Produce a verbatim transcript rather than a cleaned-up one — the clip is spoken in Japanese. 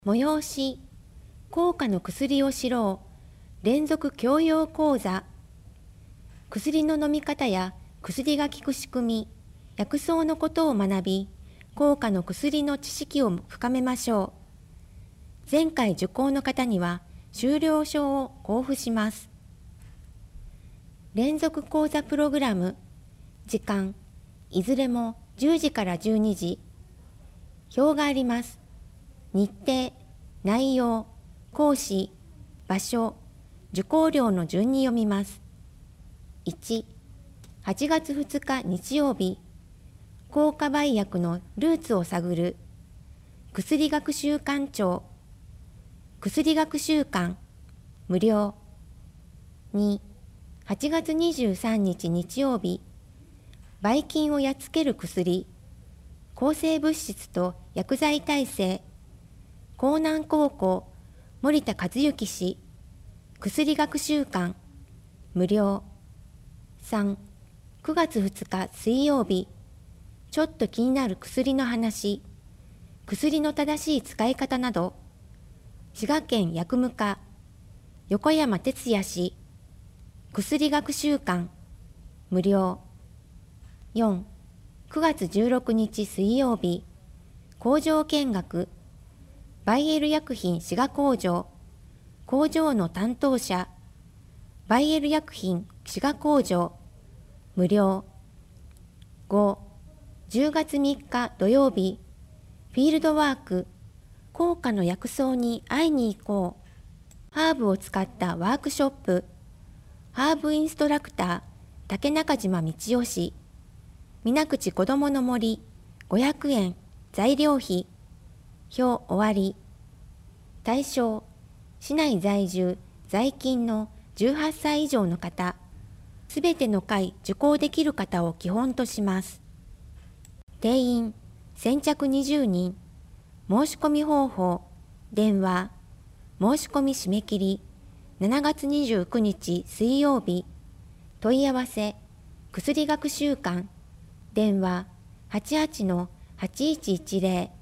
催し、効果の薬を知ろう、連続教養講座。薬の飲み方や薬が効く仕組み、薬草のことを学び、効果の薬の知識を深めましょう。前回受講の方には修了証を交付します。連続講座プログラム、時間、いずれもじゅうじからじゅうにじ。表があります。日程、内容、講師、場所、受講料の順に読みます。いち、はちがつふつか日曜日、効果売薬のルーツを探る、薬学習館長、薬学習館、無料。に、はちがつにじゅうさんにち日曜日、ばい菌をやっつける薬、抗生物質と薬剤耐性、江南高校森田和幸氏、薬学習館、無料。さん、くがつふつか水曜日、ちょっと気になる薬の話、薬の正しい使い方など、滋賀県薬務課、横山哲也氏、薬学習館、無料。よん、くがつじゅうろくにち水曜日、工場見学、バイエル薬品滋賀工場、工場の担当者、バイエル薬品滋賀工場、無料。ご、じゅうがつみっか土曜日、フィールドワーク、効果の薬草に会いに行こう。ハーブを使ったワークショップ、ハーブインストラクター、竹中島道夫氏、水口こどもの森、ごひゃくえん、材料費、表終わり。対象、市内在住、在勤のじゅうはっさい以上の方、すべての回受講できる方を基本とします。定員、先着にじゅうにん。申し込み方法、電話、申し込み締め切り、しちがつにじゅうくにち水曜日、問い合わせ、薬学習館、電話 はちはちのはちいちいちぜろ